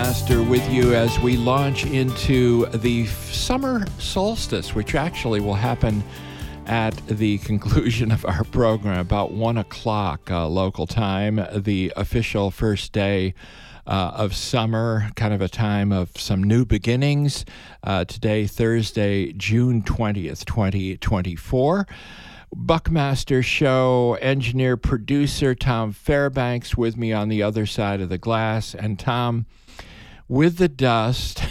Buckmaster with you as we launch into the summer solstice, which actually will happen at the conclusion of our program, about 1 o'clock local time, the official first day of summer, kind of a time of some new beginnings. Today, Thursday, June 20th, 2024. Buckmaster Show engineer, producer Tom Fairbanks with me on the other side of the glass. And Tom, with the dust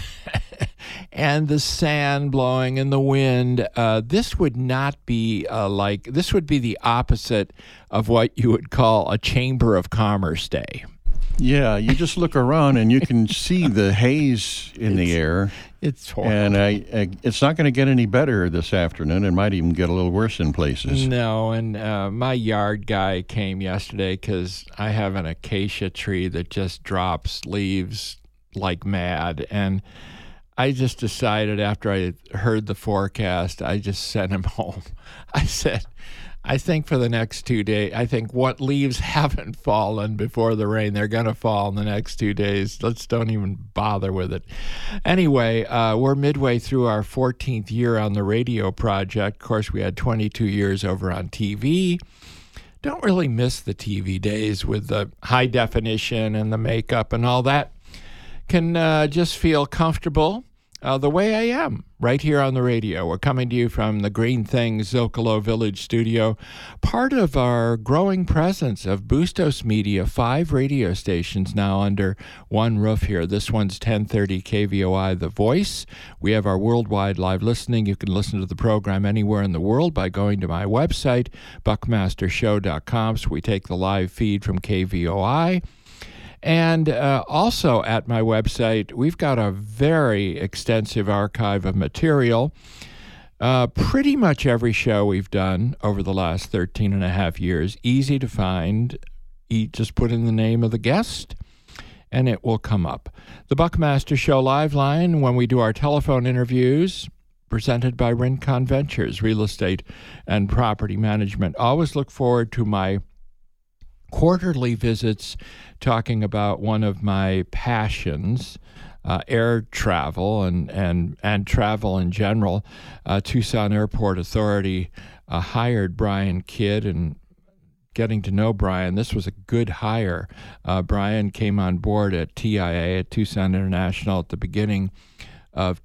and the sand blowing and the wind, this would not be this would be the opposite of what you would call a Chamber of Commerce day. Yeah, you just look around and you can see the haze in the air. It's horrible. And it's not going to get any better this afternoon. It might even get a little worse in places. No, and my yard guy came yesterday because I have an acacia tree that just drops leaves like mad. And I just decided after I heard the forecast, I just sent him home. I said, I think for the next 2 days, I think what leaves haven't fallen before the rain, they're going to fall in the next 2 days. Let's don't even bother with it. Anyway, we're midway through our 14th year on the radio project. Of course, we had 22 years over on TV. Don't really miss the TV days with the high definition and the makeup and all that. Can just feel comfortable the way I am right here on the radio. We're coming to you from the Green Things Zocalo Village studio, part of our growing presence of Bustos Media, 5 radio stations now under one roof here. This one's 1030 KVOI The Voice. We have our worldwide live listening. You can listen to the program anywhere in the world by going to my website, buckmastershow.com. So we take the live feed from KVOI. And also at my website, we've got a very extensive archive of material. Pretty much every show we've done over the last 13 and a half years, easy to find. Just put in the name of the guest, and it will come up. The Buckmaster Show live line, when we do our telephone interviews, presented by Rincon Ventures, real estate and property management. Always look forward to my quarterly visits talking about one of my passions, air travel and travel in general. Tucson Airport Authority hired Brian Kidd, and getting to know Brian, this was a good hire. Brian came on board at TIA, at Tucson International, at the beginning of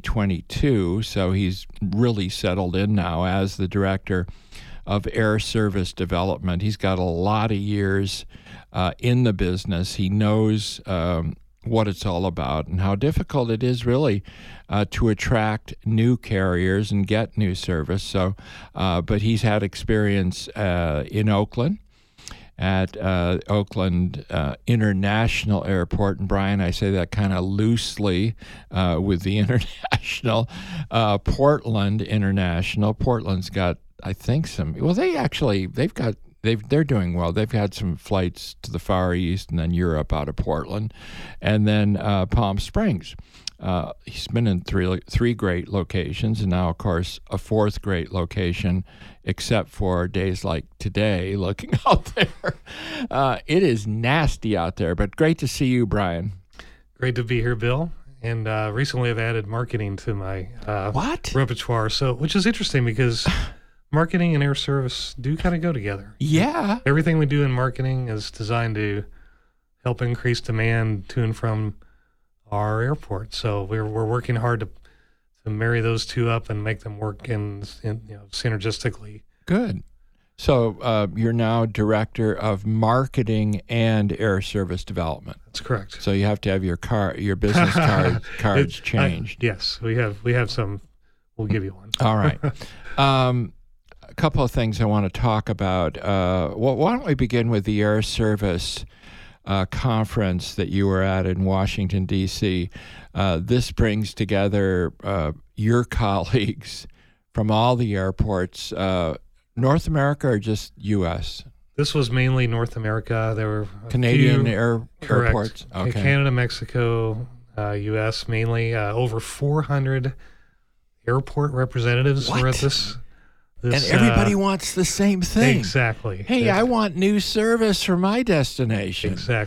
2022, so he's really settled in now as the director of Air Service Development. He's got a lot of years in the business. He knows what it's all about and how difficult it is really to attract new carriers and get new service. So, but he's had experience in Oakland, at Oakland International Airport. And Brian, I say that kind of loosely with the international. Portland International. Portland's got, I think, they're doing well. They've had some flights to the Far East and then Europe out of Portland, and then Palm Springs. He's been in three great locations, and now, of course, a 4th great location, except for days like today, looking out there. It is nasty out there, but great to see you, Brian. Great to be here, Bill. And recently I've added marketing to my repertoire, which is interesting because marketing and air service do kind of go together. Yeah. Everything we do in marketing is designed to help increase demand to and from our airport. So we're working hard to marry those two up and make them work synergistically. Good. So you're now director of marketing and air service development. That's correct. So you have to have your business cards changed. Yes, we have some. We'll give you one. All right. A couple of things I want to talk about. Why don't we begin with the air service conference that you were at in Washington, D.C. This brings together your colleagues from all the airports, North America or just U.S.? This was mainly North America. There were Canadian airports? Okay. Canada, Mexico, U.S. mainly. Over 400 airport representatives were at this. And everybody wants the same thing. Exactly. Hey, I want new service for my destination. Exactly.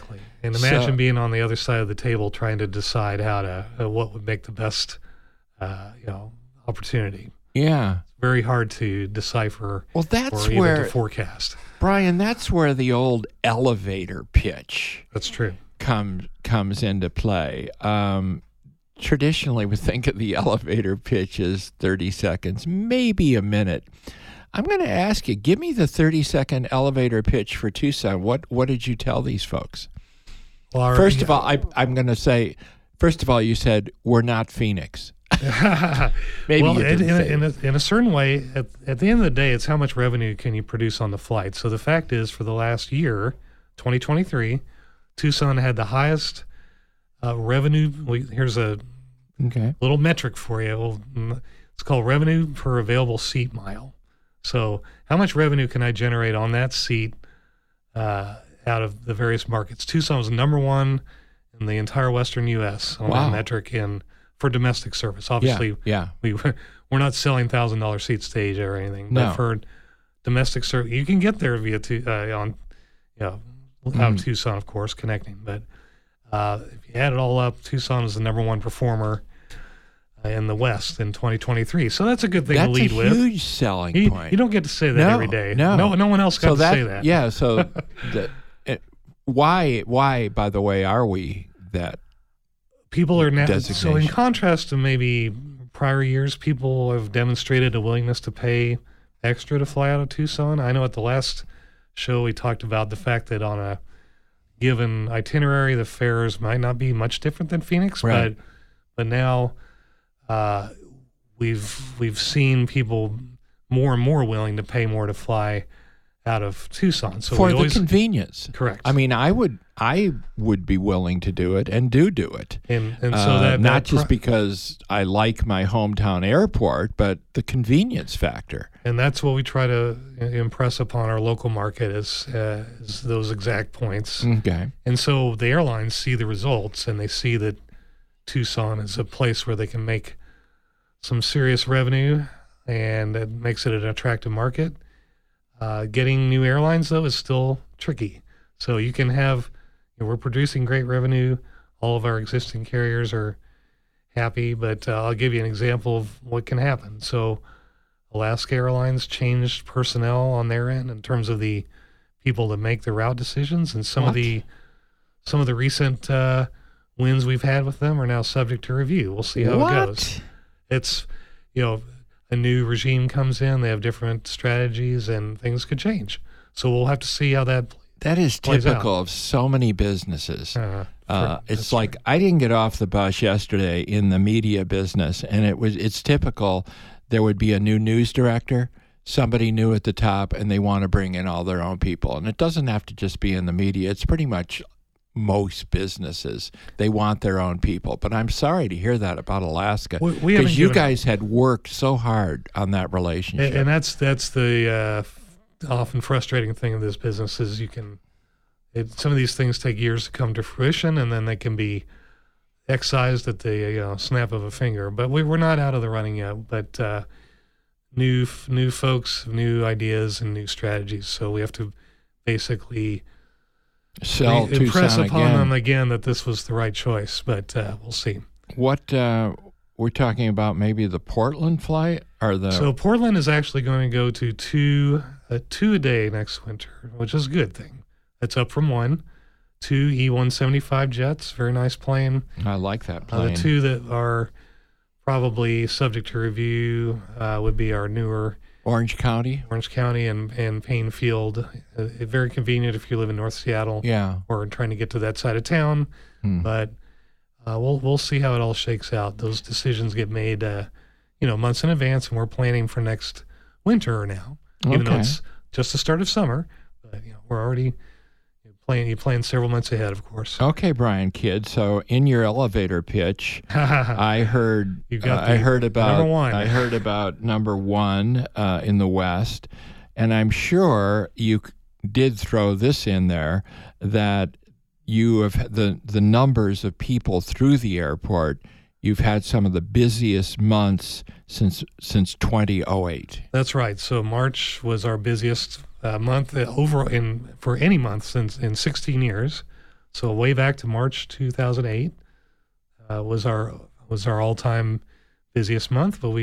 And imagine being on the other side of the table trying to decide how to what would make the best opportunity. Yeah. Very hard to decipher. Well, that's or even where to forecast. Brian, that's where the old elevator pitch That's true. comes into play. Traditionally, we think of the elevator pitch as 30 seconds, maybe a minute. I'm going to ask you, give me the 30-second elevator pitch for Tucson. What did you tell these folks? Well, First of all, I'm going to say, you said, we're not Phoenix. Maybe well, you didn't say in a certain way, at the end of the day, it's how much revenue can you produce on the flight. So the fact is, for the last year, 2023, Tucson had the highest revenue. Here's a little metric for you. It's called revenue per available seat mile. So how much revenue can I generate on that seat out of the various markets? Tucson was number one in the entire western U.S. on that metric for domestic service. Obviously, we're not selling $1,000 seats to Asia or anything. But for domestic service, you can get there via out of Tucson, of course, connecting. But if you add it all up, Tucson is the number one performer in the West in 2023. So that's a good thing to lead with. That's a huge selling point. You don't get to say that every day. No one else got to say that. Yeah, so why, by the way, are we that people are now? designation? So in contrast to maybe prior years, people have demonstrated a willingness to pay extra to fly out of Tucson. I know at the last show we talked about the fact that on a given itinerary, the fares might not be much different than Phoenix, right. but now we've seen people more and more willing to pay more to fly out of Tucson. So for the convenience. Correct. I mean, I would be willing to do it and do it. And so that not just because I like my hometown airport, but the convenience factor. And that's what we try to impress upon our local market is those exact points. Okay. And so the airlines see the results and they see that Tucson is a place where they can make some serious revenue, and it makes it an attractive market. Getting new airlines, though, is still tricky. So you can have, we're producing great revenue. All of our existing carriers are happy, but I'll give you an example of what can happen. So Alaska Airlines changed personnel on their end in terms of the people that make the route decisions, and some of the recent wins we've had with them are now subject to review. We'll see how it goes. It's, a new regime comes in, they have different strategies, and things could change. So we'll have to see how that is plays typical out. Of so many businesses. It's like, right. I didn't get off the bus yesterday in the media business, and it's typical. There would be a new news director, somebody new at the top, and they want to bring in all their own people. And it doesn't have to just be in the media. It's pretty much most businesses. They want their own people. But I'm sorry to hear that about Alaska, because you guys had worked so hard on that relationship. And that's the often frustrating thing of this business is some of these things take years to come to fruition, and then they can be excised at the snap of a finger. But we're not out of the running yet. But new folks, new ideas, and new strategies. So we have to basically impress upon them again that this was the right choice. But we'll see. What we're talking about, maybe the Portland flight or the. So Portland is actually going to go to two a day next winter, which is a good thing. That's up from one. 2 E-175 jets, very nice plane. I like that plane. The two that are probably subject to review would be our newer Orange County and Payne Field. Very convenient if you live in North Seattle, or trying to get to that side of town. But we'll see how it all shakes out. Those decisions get made, months in advance, and we're planning for next winter now, even though it's just the start of summer. But we're already playing several months ahead, of course. Okay, Brian Kidd. So in your elevator pitch, I heard about number one in the West, and I'm sure you did throw this in there, that you have the numbers of people through the airport. You've had some of the busiest months since 2008. That's right. So March was our busiest month for any month in 16 years. So way back to March 2008 was our all-time busiest month, but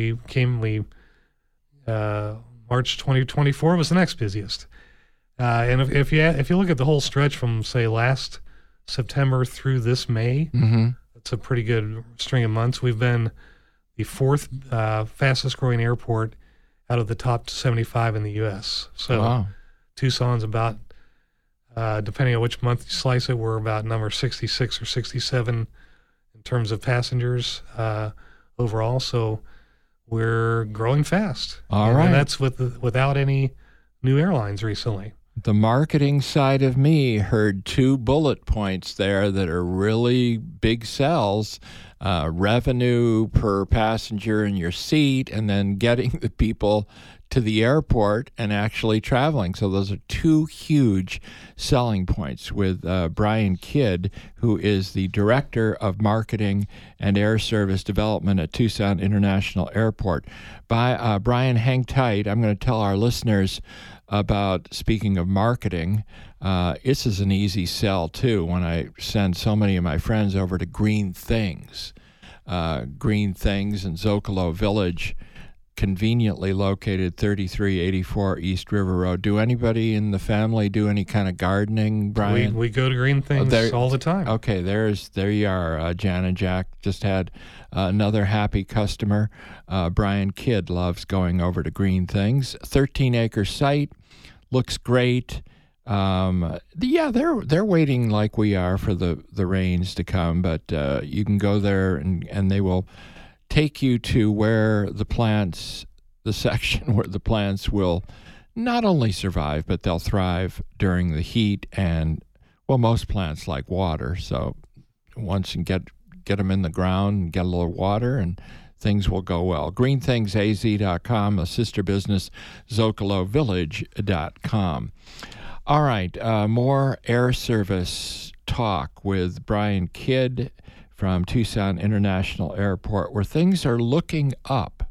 March 2024 was the next busiest. And if you look at the whole stretch from, say, last September through this May, that's a pretty good string of months. We've been the fourth fastest growing airport out of the top 75 in the U.S. So wow. Tucson's about, depending on which month you slice it, we're about number 66 or 67 in terms of passengers overall. So we're growing fast. All right. And that's without any new airlines recently. The marketing side of me heard 2 bullet points there that are really big sells. Revenue per passenger in your seat, and then getting the people to the airport and actually traveling. So those are 2 huge selling points with Brian Kidd, who is the Director of Marketing and Air Service Development at Tucson International Airport. Brian, hang tight. I'm going to tell our listeners about, speaking of marketing, this is an easy sell too when I send so many of my friends over to Green Things. Green Things in Zocalo Village, conveniently located 3384 East River Road. Do anybody in the family do any kind of gardening, Brian? We go to Green Things all the time. Okay, there you are. Jan and Jack just had another happy customer. Brian Kidd loves going over to Green Things. 13-acre site, looks great. They're waiting like we are for the rains to come, but you can go there and they will take you to where the section where the plants will not only survive, but they'll thrive during the heat. And, well, most plants like water. So once you get them in the ground and get a little water, and things will go well. GreenThingsAZ.com, a sister business, ZocaloVillage.com. All right, more air service talk with Brian Kidd from Tucson International Airport, where things are looking up.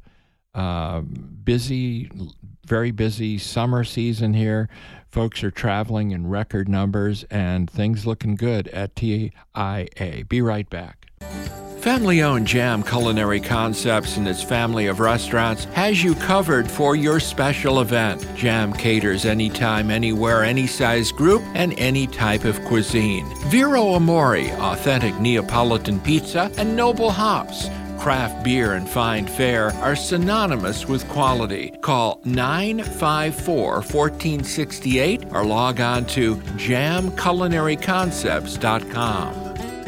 Busy, very busy summer season here. Folks are traveling in record numbers, and things looking good at TIA. Be right back. Family-owned Jam Culinary Concepts and its family of restaurants has you covered for your special event. Jam caters anytime, anywhere, any size group, and any type of cuisine. Vero Amore, authentic Neapolitan pizza, and Noble Hops, craft beer and fine fare, are synonymous with quality. Call 954-1468 or log on to jamculinaryconcepts.com.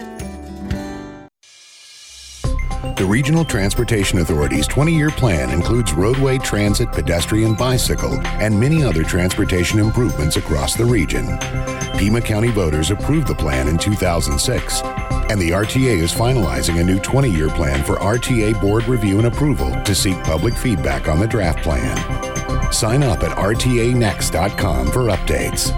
The Regional Transportation Authority's 20-year plan includes roadway, transit, pedestrian, bicycle, and many other transportation improvements across the region. Pima County voters approved the plan in 2006, and the RTA is finalizing a new 20-year plan for RTA board review and approval to seek public feedback on the draft plan. Sign up at rtanext.com for updates.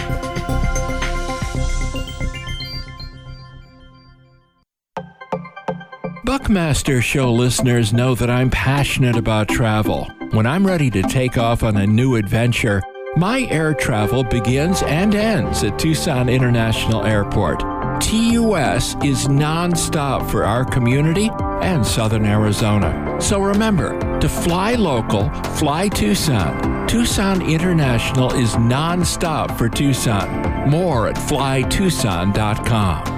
Buckmaster Show listeners know that I'm passionate about travel. When I'm ready to take off on a new adventure, my air travel begins and ends at Tucson International Airport. TUS is nonstop for our community and Southern Arizona. So remember, to fly local, fly Tucson. Tucson International is nonstop for Tucson. More at flytucson.com.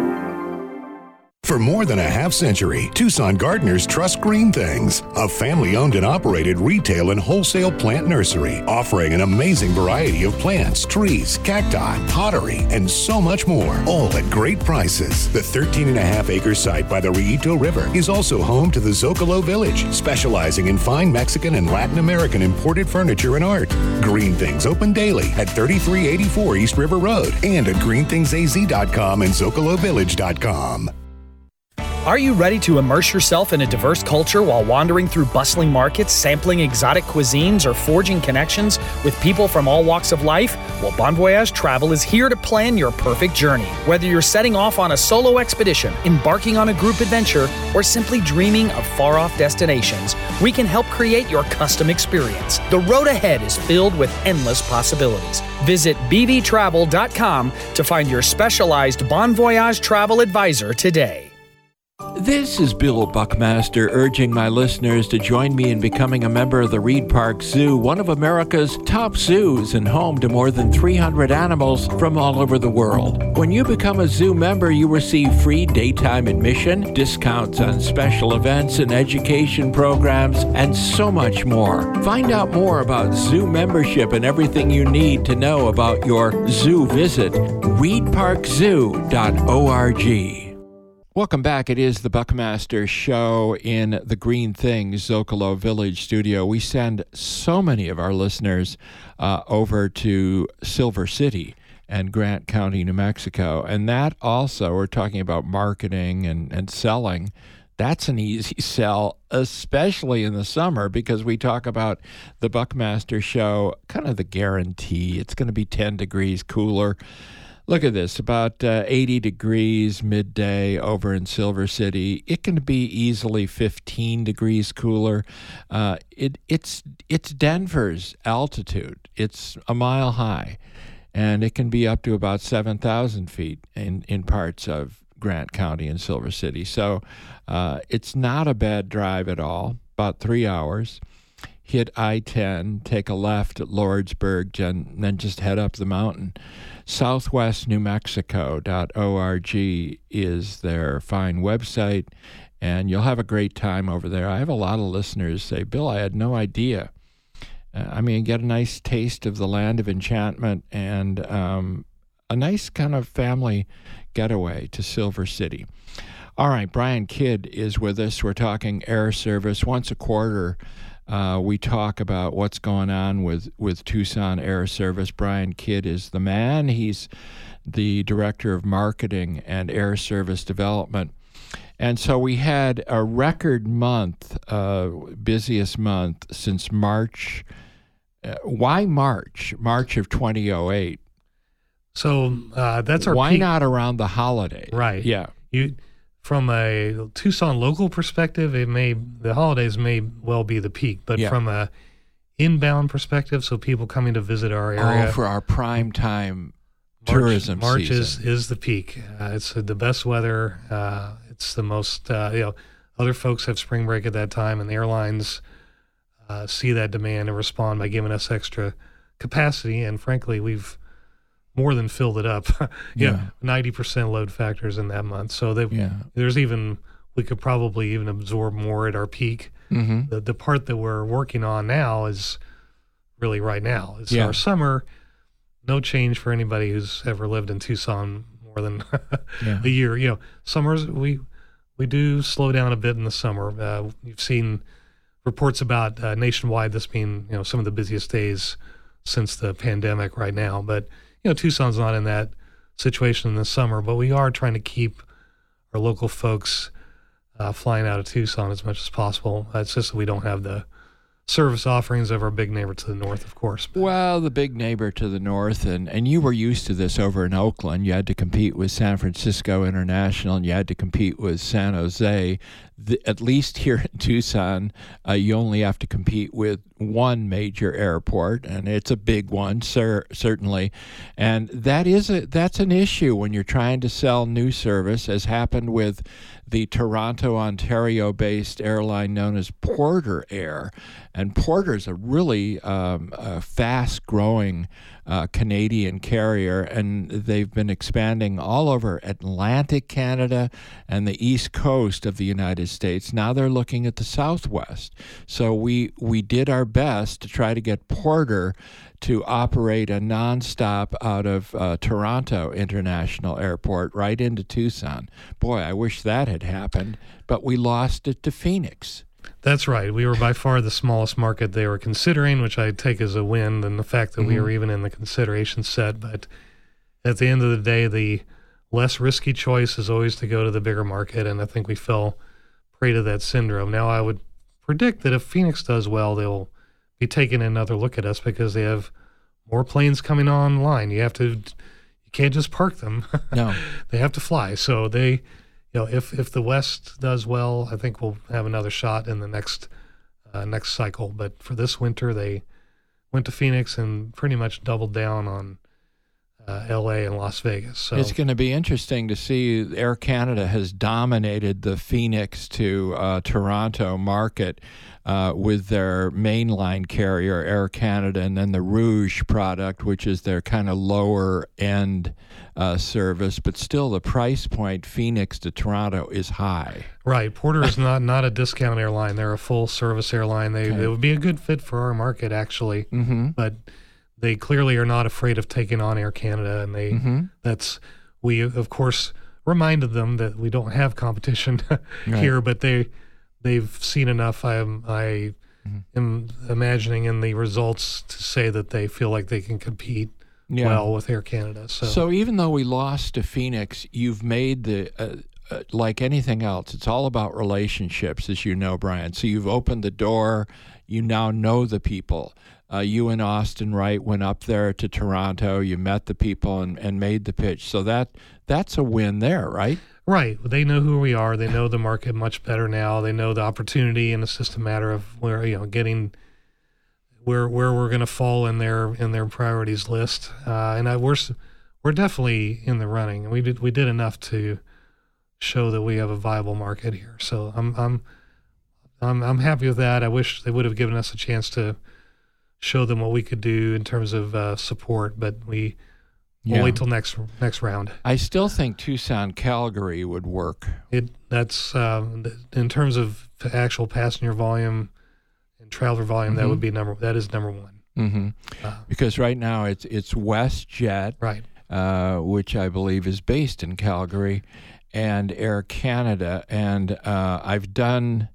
For more than a half-century, Tucson gardeners trust Green Things, a family-owned and operated retail and wholesale plant nursery, offering an amazing variety of plants, trees, cacti, pottery, and so much more, all at great prices. The 13.5-acre site by the Rillito River is also home to the Zocalo Village, specializing in fine Mexican and Latin American imported furniture and art. Green Things open daily at 3384 East River Road and at GreenThingsAZ.com and ZocaloVillage.com. Are you ready to immerse yourself in a diverse culture while wandering through bustling markets, sampling exotic cuisines, or forging connections with people from all walks of life? Well, Bon Voyage Travel is here to plan your perfect journey. Whether you're setting off on a solo expedition, embarking on a group adventure, or simply dreaming of far-off destinations, we can help create your custom experience. The road ahead is filled with endless possibilities. Visit bvtravel.com to find your specialized Bon Voyage travel advisor today. This is Bill Buckmaster urging my listeners to join me in becoming a member of the Reed Park Zoo, one of America's top zoos and home to more than 300 animals from all over the world. When you become a zoo member, you receive free daytime admission, discounts on special events and education programs, and so much more. Find out more about zoo membership and everything you need to know about your zoo visit. reedparkzoo.org. Welcome back. It is the Buckmaster Show in the Green Things Zocalo Village studio. We send so many of our listeners over to Silver City and Grant County, New Mexico. And that also, we're talking about marketing and selling. That's an easy sell, especially in the summer, because we talk about the Buckmaster Show, kind of the guarantee. It's going to be 10 degrees cooler. Look at this, about 80 degrees midday over in Silver City. It can be easily 15 degrees cooler. It's Denver's altitude. It's a mile high, and it can be up to about 7,000 feet in parts of Grant County and Silver City. So it's not a bad drive at all, about 3 hours. Hit I-10, take a left at Lordsburg, and then just head up the mountain. SouthwestNewMexico.org is their fine website, and you'll have a great time over there. I have a lot of listeners say, Bill, I had no idea. Get a nice taste of the land of enchantment and a nice kind of family getaway to Silver City. All right, Brian Kidd is with us. We're talking air service. Once a quarter, we talk about what's going on with Tucson Air Service. Brian Kidd is the man. He's the Director of Marketing and Air Service Development. And so we had a record month, busiest month since March. Why March? March of 2008. So that's our Why peak. not around the holiday? Right. Yeah. From a Tucson local perspective, the holidays may well be the peak, but from a inbound perspective, so people coming to visit our area. Oh, for our prime time tourism March season. is the peak. It's the best weather. It's the most, other folks have spring break at that time, and the airlines see that demand and respond by giving us extra capacity. And frankly, we've more than filled it up. 90% load factors in that month. So we could probably even absorb more at our peak. Mm-hmm. The part that we're working on now is really right now. It's our summer. No change for anybody who's ever lived in Tucson more than a year. Summers we do slow down a bit in the summer. You've seen reports about nationwide this being some of the busiest days since the pandemic right now, but Tucson's not in that situation in the summer, but we are trying to keep our local folks flying out of Tucson as much as possible. It's just that we don't have the service offerings of our big neighbor to the north, of course. But. Well, the big neighbor to the north, and you were used to this over in Oakland. You had to compete with San Francisco International, and you had to compete with San Jose. At least here in Tucson, you only have to compete with one major airport, and it's a big one, certainly. And that's an issue when you're trying to sell new service, as happened with the Toronto, Ontario-based airline known as Porter Air. And Porter's a really fast-growing Canadian carrier, and they've been expanding all over Atlantic Canada and the east coast of the United States. Now they're looking at the Southwest. So we did our best to try to get Porter to operate a nonstop out of Toronto International Airport right into Tucson. Boy, I wish that had happened, but we lost it to Phoenix. That's right. We were by far the smallest market they were considering, which I take as a win, and the fact that we were even in the consideration set. But at the end of the day, the less risky choice is always to go to the bigger market, and I think we fell prey to that syndrome. Now, I would predict that if Phoenix does well, they'll be taking another look at us because they have more planes coming online. You can't just park them. No. They have to fly. So if the West does well, I think we'll have another shot in the next cycle. But for this winter, they went to Phoenix and pretty much doubled down on L.A. and Las Vegas. So it's going to be interesting to see. Air Canada has dominated the Phoenix to Toronto market with their mainline carrier, Air Canada, and then the Rouge product, which is their kind of lower-end service. But still, the price point, Phoenix to Toronto, is high. Right. Porter is not a discount airline. They're a full-service airline. They would be a good fit for our market, actually. Mm-hmm. But they clearly are not afraid of taking on Air Canada, and we of course reminded them that we don't have competition here, but they've seen enough. I am imagining in the results to say that they feel like they can compete well with Air Canada. So even though we lost to Phoenix, you've made the like anything else, it's all about relationships, as you know, Brian. So you've opened the door. You now know the people. You and Austin Wright went up there to Toronto. You met the people and made the pitch. So that's a win there, right? Right. They know who we are. They know the market much better now. They know the opportunity, and it's just a matter of where getting where we're going to fall in their priorities list. We're definitely in the running. We did enough to show that we have a viable market here. So I'm happy with that. I wish they would have given us a chance to show them what we could do in terms of support, but we'll wait till next round. I still think Tucson, Calgary would work. That's in terms of actual passenger volume and traveler volume, that is number one. Mm-hmm. Because right now it's WestJet, right, which I believe is based in Calgary, and Air Canada, and I've done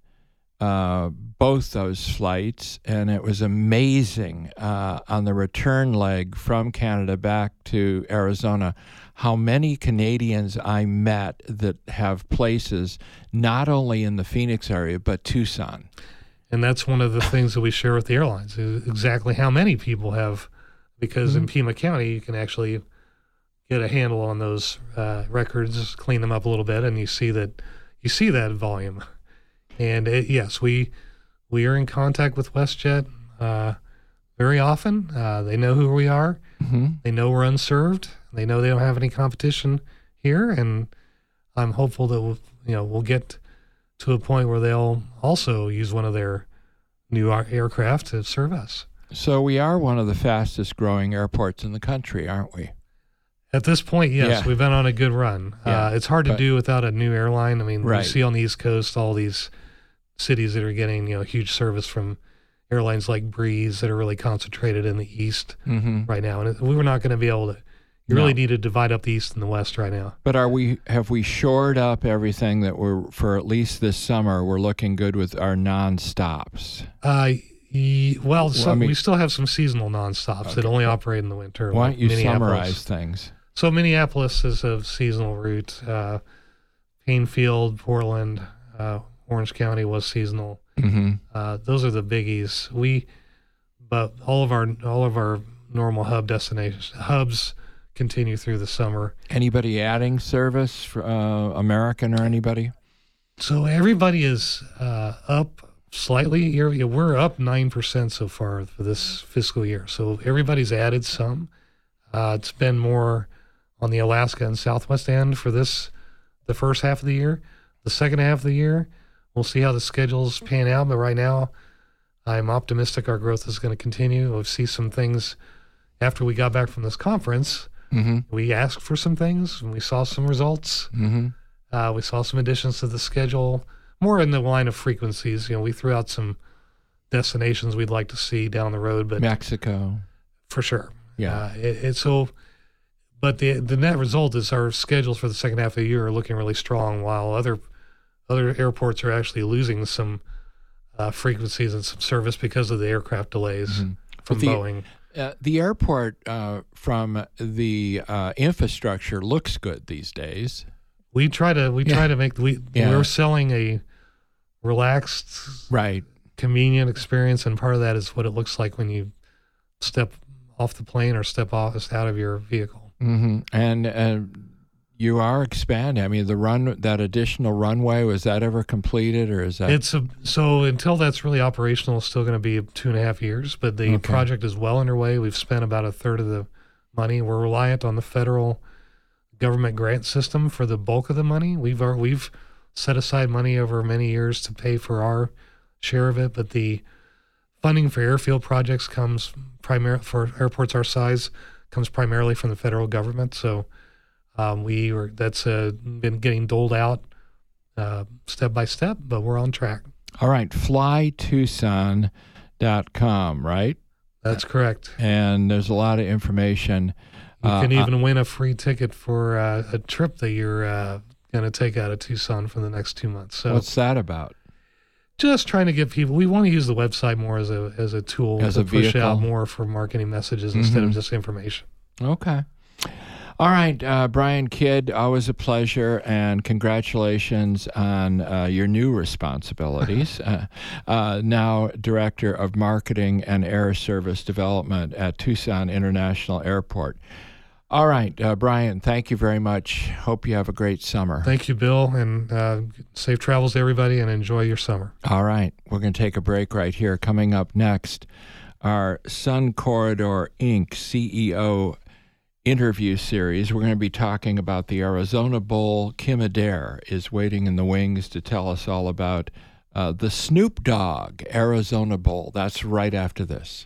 both those flights, and it was amazing on the return leg from Canada back to Arizona how many Canadians I met that have places not only in the Phoenix area but Tucson. And that's one of the things that we share with the airlines, is exactly how many people have, because in Pima County you can actually get a handle on those records, clean them up a little bit, and you see that volume. And yes, we are in contact with WestJet very often. They know who we are. Mm-hmm. They know we're unserved. They know they don't have any competition here, and I'm hopeful that we'll get to a point where they'll also use one of their new aircraft to serve us. So we are one of the fastest growing airports in the country, aren't we? At this point, yes, Yeah. we've been on a good run. It's hard to do without a new airline. I mean, Right. we see on the East Coast all these cities that are getting huge service from airlines like Breeze that are really concentrated in the East right now. And we were not going to be able to. You really need to divide up the East and the West right now. But have we shored up everything that we're, for at least this summer, we're looking good with our non-stops? We still have some seasonal non-stops that only operate in the winter. Why like don't you Minneapolis. summarize things? So Minneapolis is a seasonal route. Painfield, Portland, Orange County was seasonal. Mm-hmm. Those are the biggies. But all of our normal hubs continue through the summer. Anybody adding service for American or anybody? So everybody is up slightly. We're up 9% so far for this fiscal year. So everybody's added some. It's been more on the Alaska and Southwest end for the first half of the year. The second half of the year, we'll see how the schedules pan out. But right now, I'm optimistic our growth is going to continue. We'll see some things after we got back from this conference. Mm-hmm. We asked for some things, and we saw some results. Mm-hmm. We saw some additions to the schedule, more in the line of frequencies. We threw out some destinations we'd like to see down the road, but Mexico, for sure. Yeah. But the net result is our schedules for the second half of the year are looking really strong, while other airports are actually losing some frequencies and some service because of the aircraft delays from Boeing. The airport from the infrastructure looks good these days. We try to make we're selling a relaxed, right, convenient experience, and part of that is what it looks like when you step off the plane or step out of your vehicle. Mm-hmm. And you are expanding. I mean, that additional runway, was that ever completed, or is that? So until that's really operational, it's still going to be 2.5 years. But the project is well underway. We've spent about a third of the money. We're reliant on the federal government grant system for the bulk of the money. We've set aside money over many years to pay for our share of it, but the funding for airfield projects comes for airports our size comes primarily from the federal government. So that's been getting doled out step by step, but we're on track. All right, flytucson.com, right? That's correct. And there's a lot of information. You can even win a free ticket for a trip that you're going to take out of Tucson for the next 2 months. So what's that about? Just trying to get people. We want to use the website more as a tool to push out more for marketing messages instead of just information. Okay. All right, Brian Kidd, always a pleasure, and congratulations on your new responsibilities. Now Director of Marketing and Air Service Development at Tucson International Airport. All right, Brian, thank you very much. Hope you have a great summer. Thank you, Bill, and safe travels to everybody, and enjoy your summer. All right, we're going to take a break right here. Coming up next, our Sun Corridor Inc. CEO interview series. We're going to be talking about the Arizona Bowl. Kim Adair is waiting in the wings to tell us all about the Snoop Dogg Arizona Bowl. That's right after this.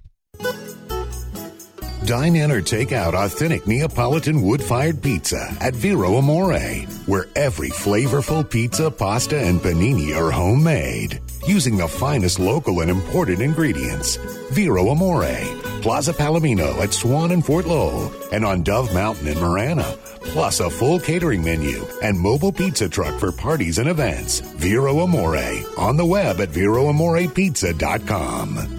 Dine in or take out authentic Neapolitan wood-fired pizza at Vero Amore, where every flavorful pizza, pasta, and panini are homemade, using the finest local and imported ingredients. Vero Amore, Plaza Palomino at Swan and Fort Lowell, and on Dove Mountain in Marana, plus a full catering menu and mobile pizza truck for parties and events. Vero Amore, on the web at VeroAmorePizza.com.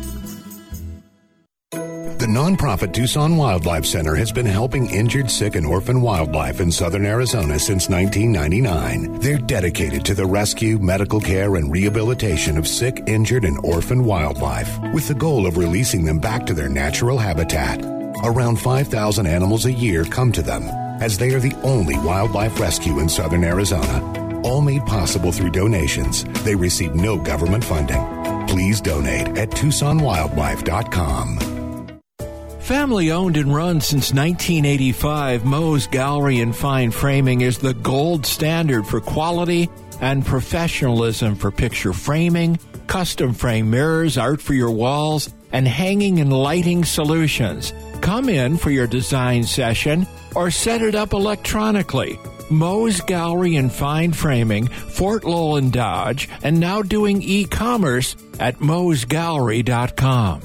The nonprofit Tucson Wildlife Center has been helping injured, sick, and orphan wildlife in southern Arizona since 1999. They're dedicated to the rescue, medical care, and rehabilitation of sick, injured, and orphan wildlife, with the goal of releasing them back to their natural habitat. Around 5,000 animals a year come to them, as they are the only wildlife rescue in southern Arizona. All made possible through donations. They receive no government funding. Please donate at TucsonWildlife.com. Family owned and run since 1985, Moe's Gallery and Fine Framing is the gold standard for quality and professionalism for picture framing, custom frame mirrors, art for your walls, and hanging and lighting solutions. Come in for your design session or set it up electronically. Moe's Gallery and Fine Framing, Fort Lowell and Dodge, and now doing e-commerce at moesgallery.com.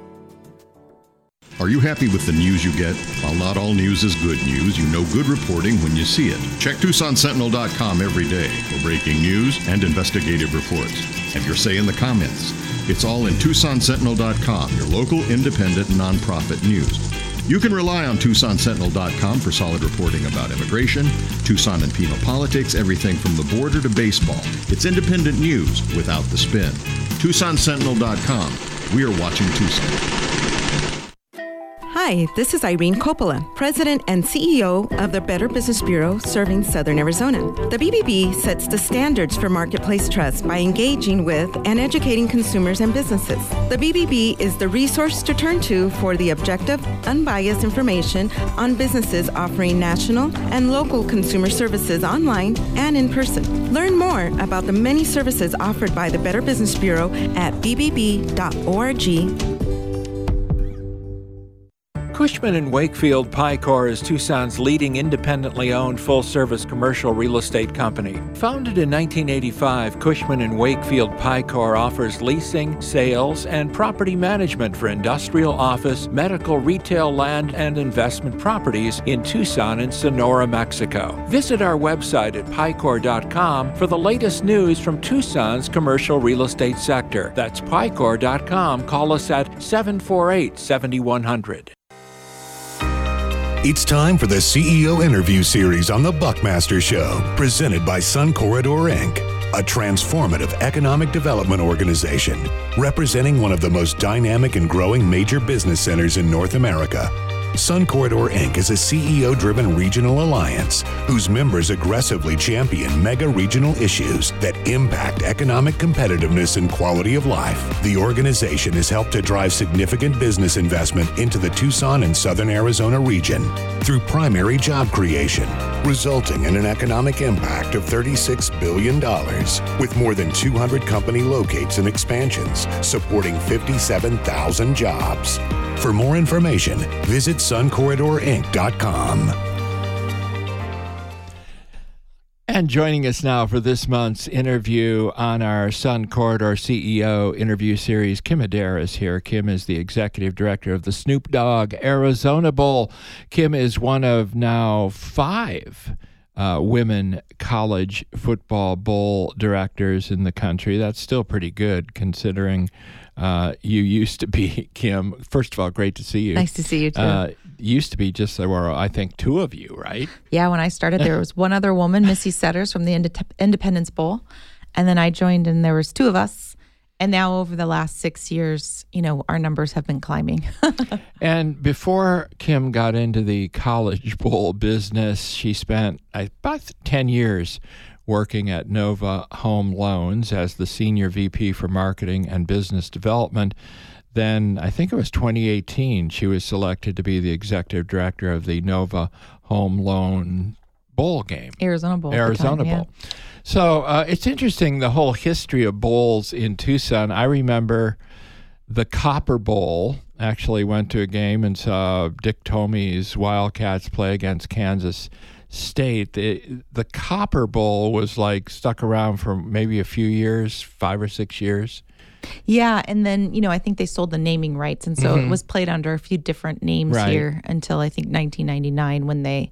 Are you happy with the news you get? While not all news is good news, you know good reporting when you see it. Check TucsonSentinel.com every day for breaking news and investigative reports. Have your say in the comments. It's all in TucsonSentinel.com, your local independent nonprofit news. You can rely on TucsonSentinel.com for solid reporting about immigration, Tucson and Pima politics, everything from the border to baseball. It's independent news without the spin. TucsonSentinel.com. We're watching Tucson. Hi, this is Irene Coppola, President and CEO of the Better Business Bureau serving Southern Arizona. The BBB sets the standards for marketplace trust by engaging with and educating consumers and businesses. The BBB is the resource to turn to for the objective, unbiased information on businesses offering national and local consumer services online and in person. Learn more about the many services offered by the Better Business Bureau at bbb.org. Cushman & Wakefield Picor is Tucson's leading independently owned full-service commercial real estate company. Founded in 1985, Cushman & Wakefield Picor offers leasing, sales, and property management for industrial, office, medical, retail, land, and investment properties in Tucson and Sonora, Mexico. Visit our website at picor.com for the latest news from Tucson's commercial real estate sector. That's picor.com. Call us at 748-7100. It's time for the CEO interview series on the Buckmaster Show, presented by Sun Corridor Inc., a transformative economic development organization representing one of the most dynamic and growing major business centers in North America. Sun Corridor Inc. is a CEO-driven regional alliance whose members aggressively champion mega-regional issues that impact economic competitiveness and quality of life. The organization has helped to drive significant business investment into the Tucson and Southern Arizona region through primary job creation, resulting in an economic impact of $36 billion, with more than 200 company locates and expansions, supporting 57,000 jobs. For more information, visit suncorridorinc.com. And joining us now for this month's interview on our Sun Corridor CEO interview series, Kim Adair is here. Kim is the executive director of the Snoop Dogg Arizona Bowl. Kim is one of now 5 women college football bowl directors in the country. That's still pretty good considering you used to be, Kim. First of all, great to see you. Nice to see you, too. Used to be just, there were, I think, 2 of you, right? Yeah, when I started, there was one other woman, Missy Setters from the Independence Bowl. And then I joined, and there was 2 of us. And now over the last 6 years, our numbers have been climbing. And before Kim got into the college bowl business, she spent about 10 years working at Nova Home Loans as the Senior VP for Marketing and Business Development. Then, I think it was 2018, she was selected to be the executive director of the Nova Home Loan Bowl game. Arizona Bowl. Arizona Bowl. Yeah. So it's interesting, the whole history of bowls in Tucson. I remember the Copper Bowl. Actually went to a game and saw Dick Tomey's Wildcats play against Kansas State. The Copper Bowl was stuck around for maybe a few years, 5 or 6 years. Yeah, and then, I think they sold the naming rights, and so it was played under a few different names here until I think 1999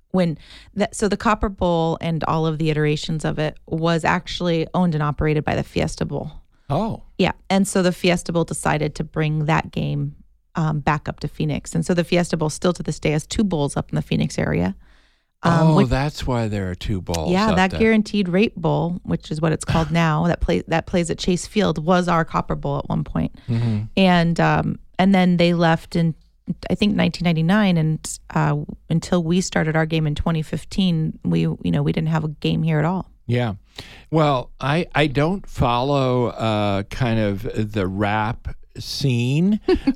so the Copper Bowl and all of the iterations of it was actually owned and operated by the Fiesta Bowl. Oh. Yeah, and so the Fiesta Bowl decided to bring that game back up to Phoenix, and so the Fiesta Bowl still to this day has 2 bowls up in the Phoenix area. That's why there are 2 bowls. Yeah, that there. Guaranteed Rate Bowl, which is what it's called now, that plays at Chase Field, was our Copper Bowl at one point. Mm-hmm. And then they left in, I think, 1999, and until we started our game in 2015, we didn't have a game here at all. Yeah. Well, I don't follow kind of the rap scene,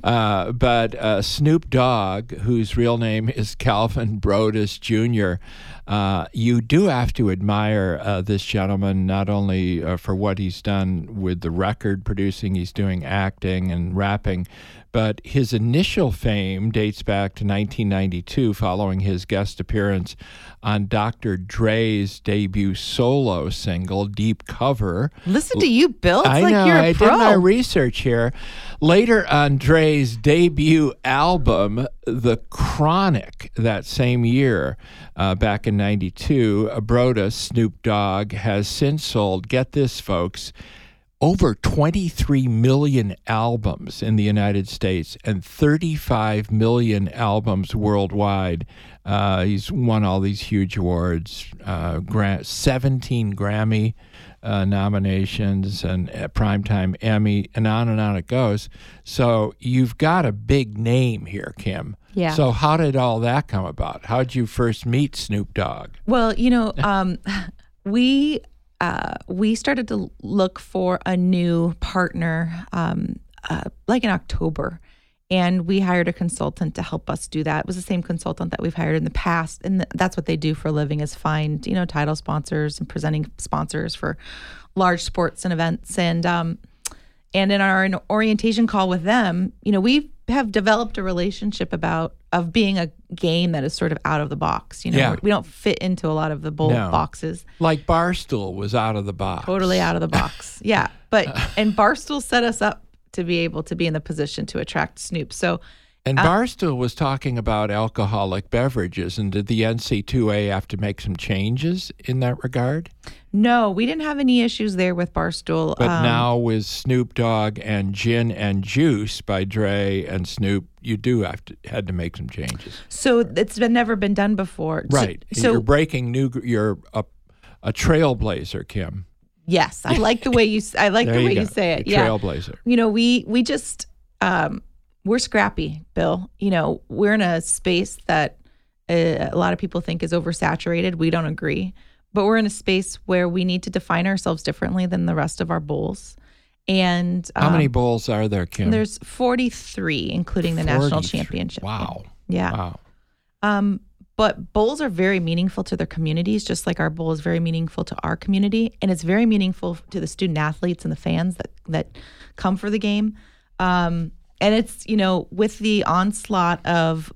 but Snoop Dogg, whose real name is Calvin Brodus Jr., you do have to admire this gentleman, not only for what he's done with the record producing, he's doing acting and rapping, but his initial fame dates back to 1992 following his guest appearance on Dr. Dre's debut solo single, Deep Cover. Listen to you, Bill. It's I like know, you're a pro. I did my research here. Later on Dre's debut album, The Chronic, that same year, back in 92, Brodus, Snoop Dogg, has since sold, get this, folks, over 23 million albums in the United States and 35 million albums worldwide. He's won all these huge awards, 17 Grammy nominations and Primetime Emmy, and on it goes. So you've got a big name here, Kim. Yeah. So how did all that come about? How did you first meet Snoop Dogg? Well, we started to look for a new partner like in October, and we hired a consultant to help us do that. It was the same consultant that we've hired in the past, and that's what they do for a living, is find title sponsors and presenting sponsors for large sports and events. And And in our orientation call with them, we have developed a relationship of being a game that is sort of out of the box. We don't fit into a lot of the bowl boxes. Like Barstool was out of the box. Totally out of the box. Yeah. And Barstool set us up to be able to be in the position to attract Snoop. So, and Barstool was talking about alcoholic beverages, and did the NC2A have to make some changes in that regard? No, we didn't have any issues there with Barstool. But now with Snoop Dogg and Gin and Juice by Dre and Snoop, you had to make some changes. So it's never been done before. Right. So you're breaking you're a trailblazer, Kim. Yes, I like the way you say it. Yeah. Trailblazer. We just we're scrappy, Bill. We're in a space that a lot of people think is oversaturated. We don't agree. But we're in a space where we need to define ourselves differently than the rest of our bowls. And how many bowls are there, Kim? There's 43, including the national championship. Wow. Yeah. Wow. But bowls are very meaningful to their communities, just like our bowl is very meaningful to our community. And it's very meaningful to the student athletes and the fans that come for the game. And it's, with the onslaught of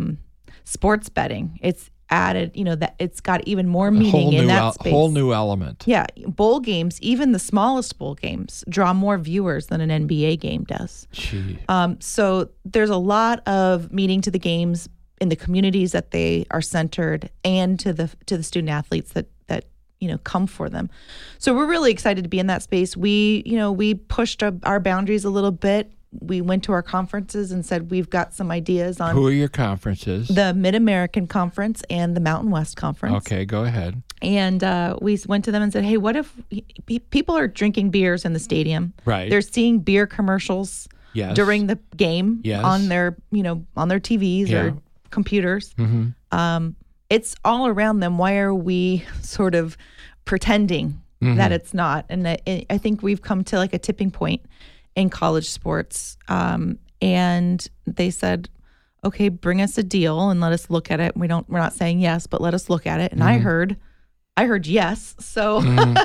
sports betting, it's added, that it's got even more meaning in that space. A whole new element. Yeah. Bowl games, even the smallest bowl games, draw more viewers than an NBA game does. Gee. So there's a lot of meaning to the games in the communities that they are centered, and to the student athletes that come for them. So we're really excited to be in that space. We pushed our boundaries a little bit. We went to our conferences and said we've got some ideas on. Who are your conferences? The Mid-American Conference and the Mountain West Conference. Okay, go ahead. And we went to them and said, hey, what if people are drinking beers in the stadium? Right. They're seeing beer commercials during the game on their TVs or computers. Mm-hmm. It's all around them. Why are we sort of pretending that it's not? And I think we've come to like a tipping point in college sports. And they said, okay, bring us a deal and let us look at it. We're not saying yes, but let us look at it. And I heard yes. So,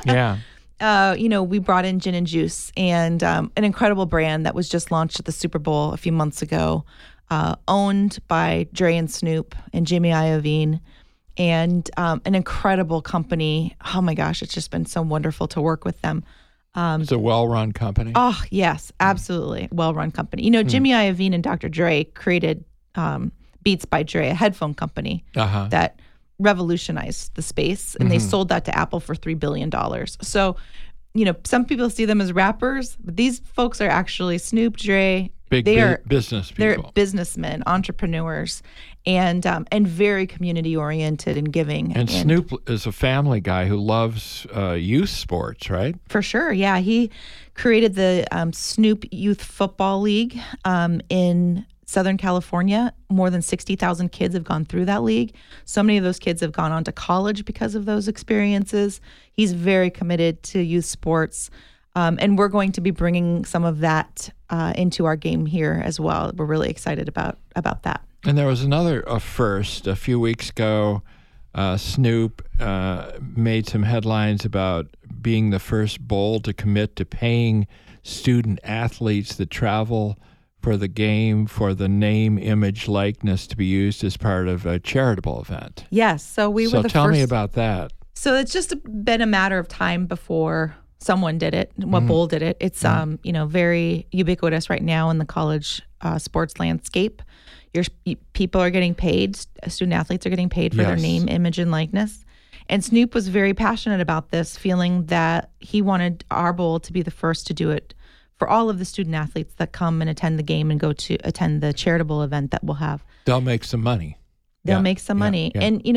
we brought in Gin and Juice, and an incredible brand that was just launched at the Super Bowl a few months ago, owned by Dre and Snoop and Jimmy Iovine, and an incredible company. Oh my gosh, it's just been so wonderful to work with them. It's a well-run company. Oh, yes, absolutely. Well-run company. Jimmy Iovine and Dr. Dre created Beats by Dre, a headphone company that revolutionized the space, and they sold that to Apple for $3 billion. So, some people see them as rappers, but these folks are actually Snoop, Dre. Business people. They're businessmen, entrepreneurs, and very community oriented and giving. And Snoop is a family guy who loves youth sports, right? For sure, yeah. He created the Snoop Youth Football League in Southern California. More than 60,000 kids have gone through that league. So many of those kids have gone on to college because of those experiences. He's very committed to youth sports. And we're going to be bringing some of that into our game here as well. We're really excited about that. And there was another first a few weeks ago. Snoop made some headlines about being the first bowl to commit to paying student athletes that travel for the game for the name, image, likeness to be used as part of a charitable event. Yes. So we were the first. So tell me about that. So it's just been a matter of time before someone did it. What bowl did it? It's very ubiquitous right now in the college sports landscape. People are getting paid. Student athletes are getting paid for their name, image, and likeness. And Snoop was very passionate about this, feeling that he wanted our bowl to be the first to do it for all of the student athletes that come and attend the game and go to attend the charitable event that we'll have. They'll make some money. They'll make some money. Yeah. And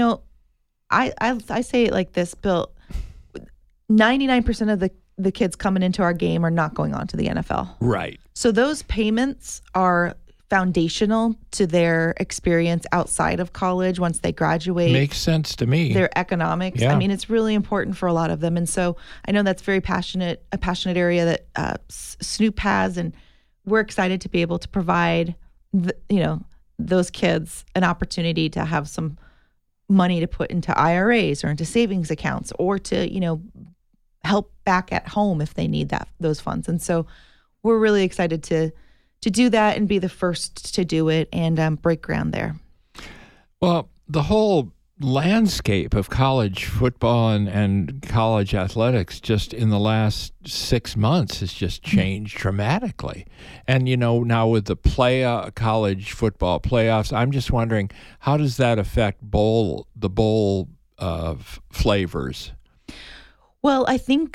I say it like this, Bill. 99% of the kids coming into our game are not going on to the NFL. Right. So those payments are foundational to their experience outside of college once they graduate. Makes sense to me. Their economics. Yeah. I mean, it's really important for a lot of them. And so I know that's a passionate area that Snoop has, and we're excited to be able to provide those kids an opportunity to have some money to put into IRAs or into savings accounts, or to help back at home if they need those funds. And so we're really excited to do that and be the first to do it and break ground there. Well, the whole landscape of college football and college athletics just in the last 6 months has just changed dramatically. And, now with the college football playoffs, I'm just wondering, how does that affect the bowl flavors? Well, I think,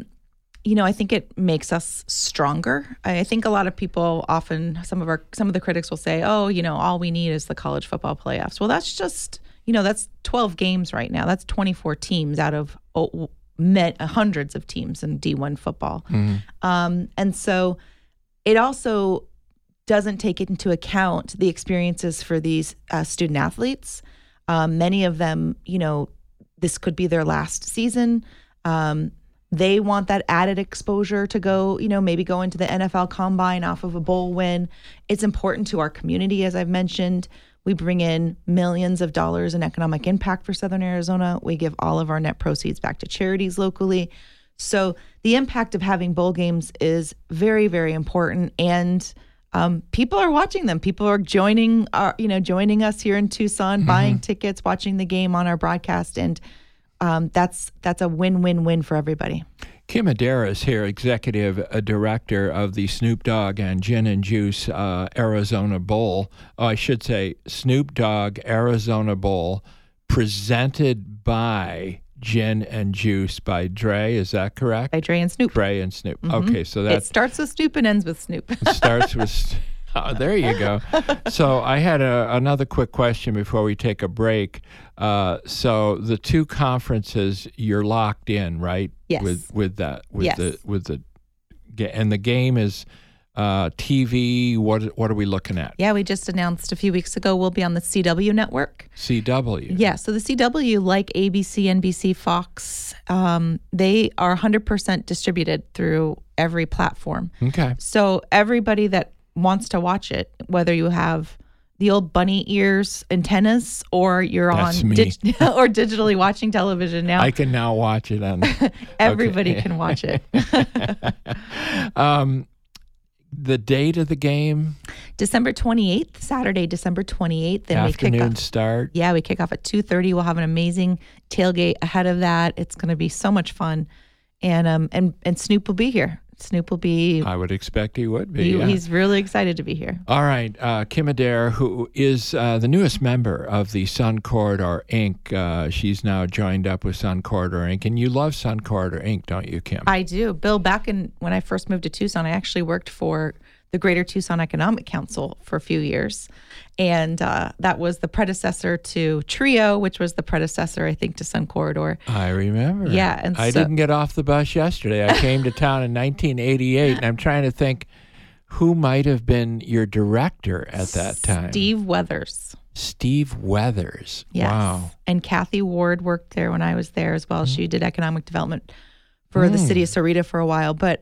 I think it makes us stronger. I think a lot of people often, some of the critics will say, oh, all we need is the college football playoffs. Well, that's just, that's 12 games right now. That's 24 teams out of hundreds of teams in D1 football. Mm-hmm. And so it also doesn't take into account the experiences for these student athletes. Many of them, this could be their last season. They want that added exposure to go, maybe go into the NFL Combine off of a bowl win. It's important to our community, as I've mentioned. We bring in millions of dollars in economic impact for Southern Arizona. We give all of our net proceeds back to charities locally. So the impact of having bowl games is very, very important. And people are watching them. People are joining us here in Tucson, buying tickets, watching the game on our broadcast. And that's a win-win-win for everybody. Kim Adair is here, Executive Director of the Snoop Dogg and Gin and Juice Arizona Bowl. I should say Snoop Dogg Arizona Bowl, presented by Gin and Juice by Dre. Is that correct? By Dre and Snoop. Dre and Snoop. Mm-hmm. Okay, so it starts with Snoop and ends with Snoop. It starts with. Oh, there you go. So I had another quick question before we take a break. So the two conferences, you're locked in, right? Yes. With that. Yes. And the game is TV. What are we looking at? Yeah, we just announced a few weeks ago we'll be on the CW network. CW. Yeah. So the CW, like ABC, NBC, Fox, they are 100% distributed through every platform. Okay. So everybody that wants to watch it, whether you have the old bunny ears antennas or you're or digitally watching television now. I can now watch it on. Everybody can watch it. The date of the game? December 28th, Saturday, December 28th. Then afternoon start? Yeah, we kick off at 2:30. We'll have an amazing tailgate ahead of that. It's going to be so much fun. And Snoop will be here. Snoop will be. I would expect he would be. He's really excited to be here. All right. Kim Adair, who is the newest member of the Sun Corridor, Inc. She's now joined up with Sun Corridor, Inc. And you love Sun Corridor, Inc., don't you, Kim? I do. Bill, when I first moved to Tucson, I actually worked for the Greater Tucson Economic Council for a few years. And that was the predecessor to TRIO, which was the predecessor, I think, to Sun Corridor. I remember. Yeah. And I didn't get off the bus yesterday. I came to town in 1988, and I'm trying to think who might have been your director at that time. Steve Weathers. Steve Weathers. Yes. Wow. And Kathy Ward worked there when I was there as well. She did economic development for the city of Sarita for a while. But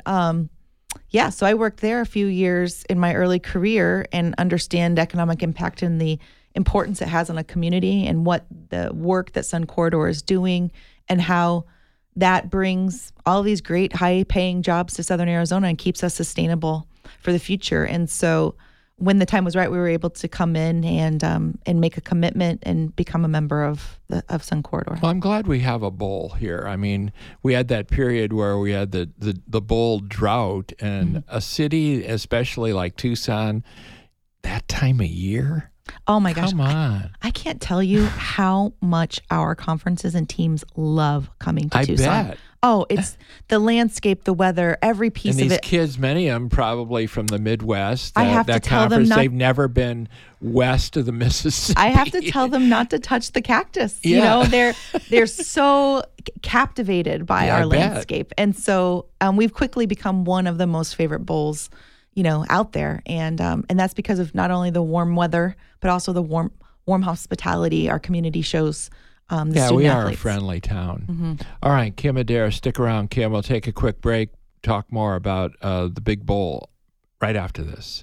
yeah, so I worked there a few years in my early career and understand economic impact and the importance it has on a community and what the work that Sun Corridor is doing and how that brings all these great high-paying jobs to Southern Arizona and keeps us sustainable for the future. And so when the time was right, we were able to come in and make a commitment and become a member of Sun Corridor. Well, I'm glad we have a bowl here. I mean, we had that period where we had the bowl drought, and a city, especially like Tucson, that time of year. Oh my gosh. Come on. I can't tell you how much our conferences and teams love coming to Tucson. I bet. Oh, it's the landscape, the weather, every piece of it. And these kids, many of them probably from the Midwest. I have to tell them they've never been west of the Mississippi. I have to tell them not to touch the cactus. Yeah. You know, they're so captivated by our landscape. And so we've quickly become one of the most favorite bowls, out there. And that's because of not only the warm weather, but also the warm hospitality our community shows. We are athletes. a friendly town. All right, Kim Adair, stick around, Kim. We'll take a quick break, talk more about the Big Bowl right after this.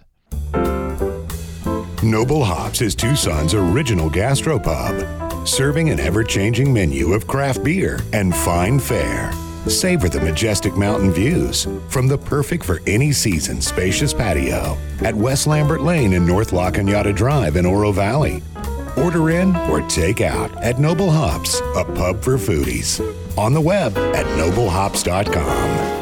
Noble Hops is Tucson's original gastropub, serving an ever-changing menu of craft beer and fine fare. Savor the majestic mountain views from the perfect for any season spacious patio at West Lambert Lane and North La Cañada Drive in Oro Valley. Order in or take out at Noble Hops, a pub for foodies. On the web at noblehops.com.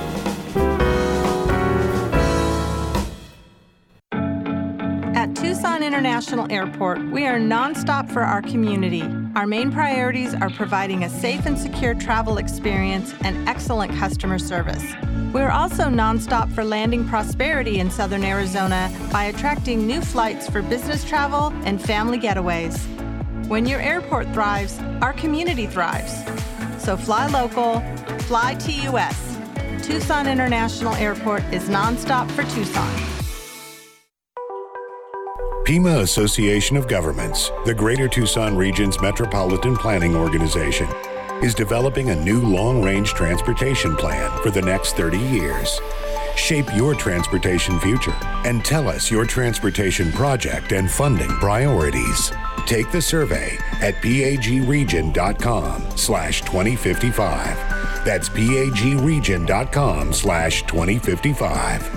At Tucson International Airport, we are nonstop for our community. Our main priorities are providing a safe and secure travel experience and excellent customer service. We are also nonstop for landing prosperity in Southern Arizona by attracting new flights for business travel and family getaways. When your airport thrives, our community thrives. So fly local, fly TUS. Tucson International Airport is nonstop for Tucson. Pima Association of Governments, the Greater Tucson Region's metropolitan planning organization, is developing a new long-range transportation plan for the next 30 years. Shape your transportation future and tell us your transportation project and funding priorities. Take the survey at pagregion.com/2055. That's pagregion.com/2055.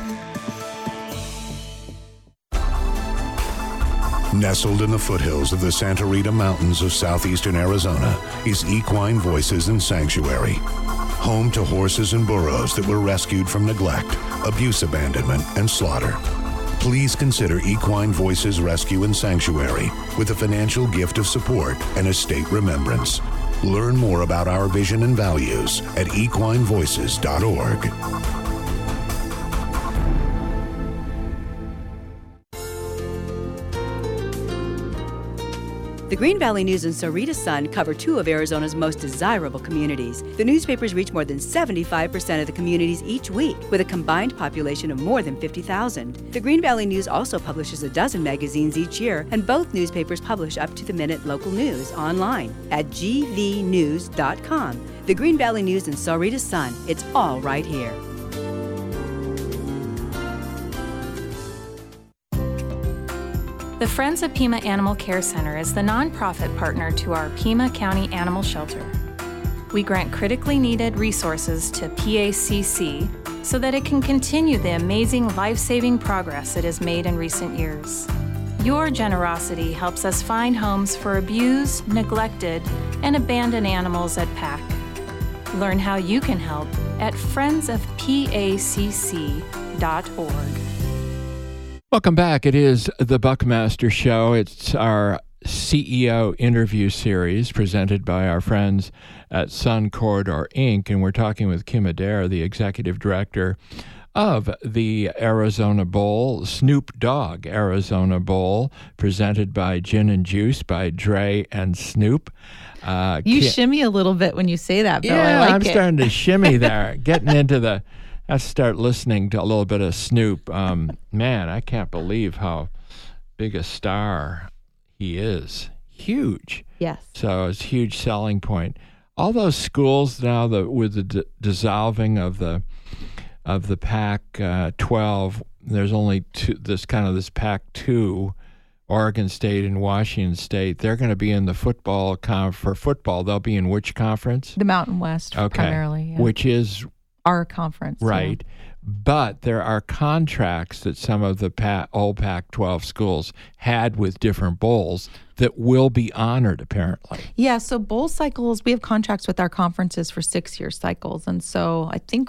Nestled in the foothills of the Santa Rita Mountains of southeastern Arizona is Equine Voices and Sanctuary. Home to horses and burros that were rescued from neglect, abuse, abandonment, and slaughter. Please consider Equine Voices Rescue and Sanctuary with a financial gift of support and estate remembrance. Learn more about our vision and values at equinevoices.org. The Green Valley News and Sarita Sun cover two of Arizona's most desirable communities. The newspapers reach more than 75% of the communities each week, with a combined population of more than 50,000. The Green Valley News also publishes a dozen magazines each year, and both newspapers publish up-to-the-minute local news online at gvnews.com. The Green Valley News and Sarita Sun, it's all right here. The Friends of Pima Animal Care Center is the nonprofit partner to our Pima County Animal Shelter. We grant critically needed resources to PACC so that it can continue the amazing life-saving progress it has made in recent years. Your generosity helps us find homes for abused, neglected, and abandoned animals at PAC. Learn how you can help at friendsofpacc.org. Welcome back. It is the Buckmaster Show. It's our CEO interview series presented by our friends at Sun Corridor Inc., and we're talking with Kim Adair, the executive director of the Arizona Bowl, Snoop Dogg Arizona Bowl, presented by Gin and Juice by Dre and Snoop. You shimmy a little bit when you say that, Bill. Yeah, I like I'm it. starting to shimmy there, getting into the... I start listening to a little bit of Snoop. Man, I can't believe how big a star he is. Huge. Yes. So it's a huge selling point. All those schools now, with the dissolving of the Pac-12, there's only two. This Pac-2, Oregon State and Washington State. They're going to be in the football for football. They'll be in which conference? The Mountain West, primarily. Yeah. Which is our conference. Right. Yeah. But there are contracts that some of the old Pac-12 schools had with different bowls that will be honored, apparently. Yeah, so bowl cycles, we have contracts with our conferences for 6-year cycles. And so I think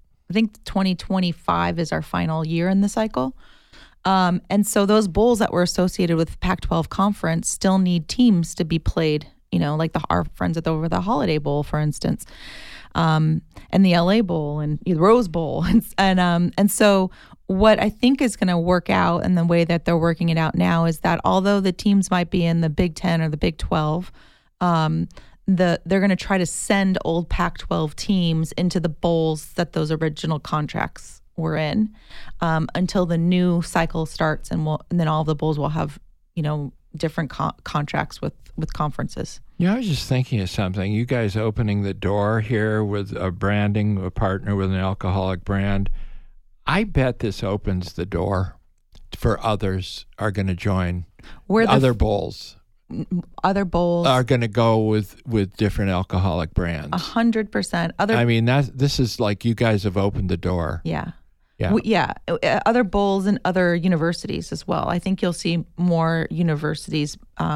2025 is our final year in the cycle. And so those bowls that were associated with Pac-12 conference still need teams to be played, like our friends at the Holiday Bowl, for instance. And the LA Bowl and the Rose Bowl. And so what I think is going to work out, and the way that they're working it out now, is that although the teams might be in the Big 10 or the Big 12, they're going to try to send old Pac-12 teams into the bowls that those original contracts were in, until the new cycle starts, and then all of the bowls will have, different contracts with conferences. I was just thinking of something. You guys opening the door here with a partner with an alcoholic brand. I bet this opens the door for others are going to join other bowls. other bowls are going to go with different alcoholic brands. 100%. This is like you guys have opened the door. Yeah. Yeah. Other bowls and other universities as well. I think you'll see more universities,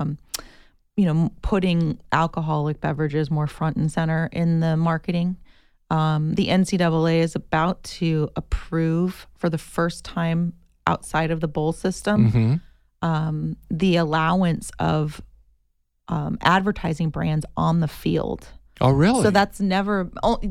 putting alcoholic beverages more front and center in the marketing. The NCAA is about to approve for the first time outside of the bowl system the allowance of advertising brands on the field. Oh, really? So that's never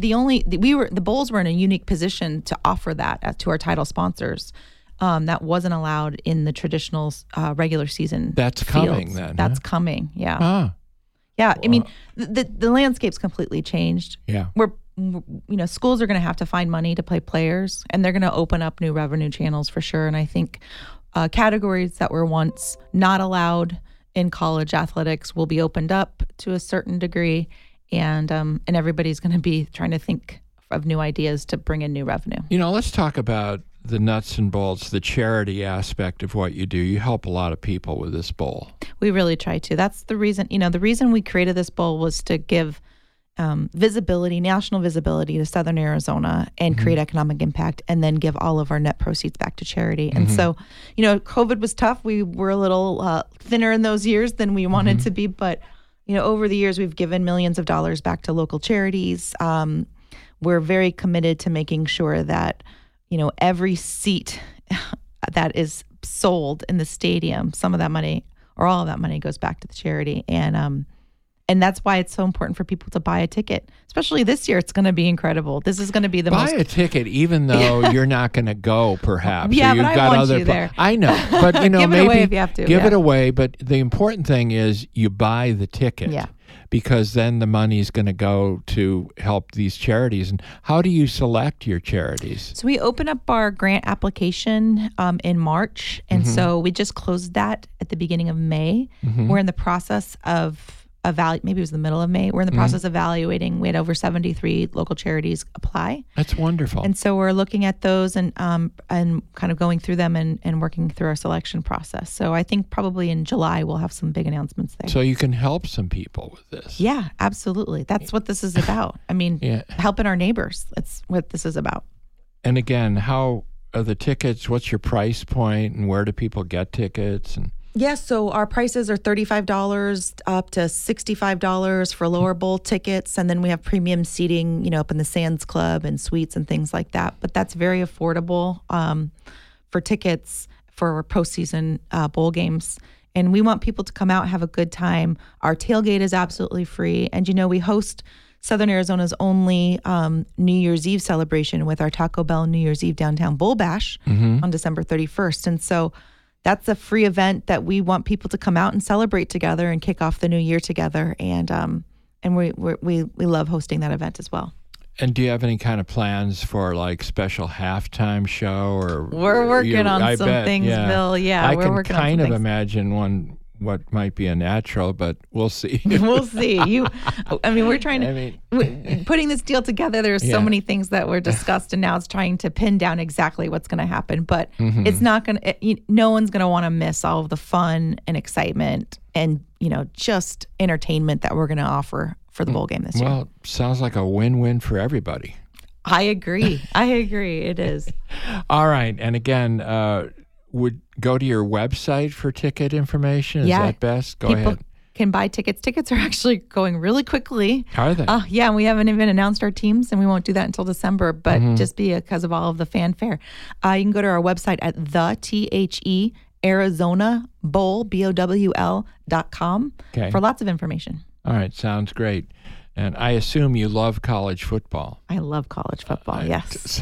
the bowls were in a unique position to offer that to our title sponsors. That wasn't allowed in the traditional regular season. That's fields. Coming then. That's coming. Yeah. Ah. Yeah. I mean, the landscape's completely changed. Yeah. Schools are going to have to find money to play players, and they're going to open up new revenue channels for sure. And I think categories that were once not allowed in college athletics will be opened up to a certain degree, and everybody's going to be trying to think of new ideas to bring in new revenue. Let's talk about the nuts and bolts, the charity aspect of what you do. You help a lot of people with this bowl. We really try to. That's the reason. The reason we created this bowl was to give visibility, national visibility to Southern Arizona and create economic impact, and then give all of our net proceeds back to charity. And so, COVID was tough. We were a little thinner in those years than we wanted to be, but over the years, we've given millions of dollars back to local charities. We're very committed to making sure that, every seat that is sold in the stadium, some of that money or all of that money goes back to the charity. And that's why it's so important for people to buy a ticket. Especially this year, it's going to be incredible. This is going to be the Buy a ticket, even though you're not going to go, perhaps. Yeah, or but I want you there. I know, but give maybe it away if you have to. Give it away. But the important thing is you buy the ticket. Yeah. Because then the money is going to go to help these charities. And how do you select your charities? So we open up our grant application in March, and so we just closed that at the beginning of May. We're in the process of maybe it was the middle of May. We're in the process of evaluating. We had over 73 local charities apply. That's wonderful. And so we're looking at those and kind of going through them and working through our selection process. So I think probably in July we'll have some big announcements there. So you can help some people with this. Yeah, absolutely. That's what this is about. I mean, helping our neighbors. That's what this is about. And again, how are the tickets? What's your price point, and where do people get tickets? And yes, so our prices are $35 up to $65 for lower bowl tickets, and then we have premium seating, up in the Sands Club and suites and things like that. But that's very affordable for tickets for postseason bowl games. And we want people to come out and have a good time. Our tailgate is absolutely free, and we host Southern Arizona's only New Year's Eve celebration with our Taco Bell New Year's Eve Downtown Bowl Bash on December 31st, and so that's a free event that we want people to come out and celebrate together and kick off the new year together. And we love hosting that event as well. And do you have any kind of plans for like special halftime show or? We're working on some things, Bill. Yeah, I we're can working on kind some of things. imagine what might be a natural, but we'll see. We'll see. We're trying to putting this deal together. There's so many things that were discussed, and now it's trying to pin down exactly what's going to happen. But it's not going to. No one's going to want to miss all of the fun and excitement and just entertainment that we're going to offer for the bowl game this year. Well, sounds like a win-win for everybody. I agree. It is. All right, and again. Would go to your website for ticket information? Is that best? Go ahead. People can buy tickets. Tickets are actually going really quickly. Are they? Yeah, and we haven't even announced our teams, and we won't do that until December, but just because of all of the fanfare. You can go to our website at the Arizona Bowl, BOWL.com for lots of information. All right, sounds great. And I assume you love college football. I love college football, yes.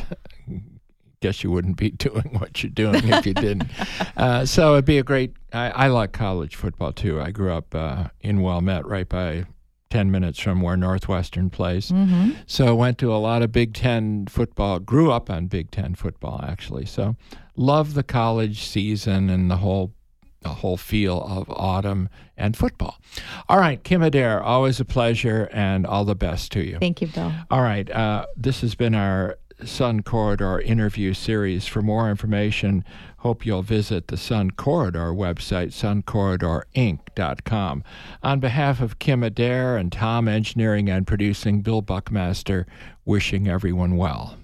Guess you wouldn't be doing what you're doing if you didn't. So it'd be a great. I like college football too. I grew up in Wilmette, right by 10 minutes from where Northwestern plays. So I went to a lot of Big Ten football. Grew up on Big Ten football actually. So love the college season and the whole feel of autumn and football. All right, Kim Adair, always a pleasure and all the best to you. Thank you, Bill. All right, this has been our Sun Corridor interview series. For more information, hope you'll visit the Sun Corridor website, suncorridorinc.com. On behalf of Kim Adair and Tom Engineering and Producing, Bill Buckmaster, wishing everyone well.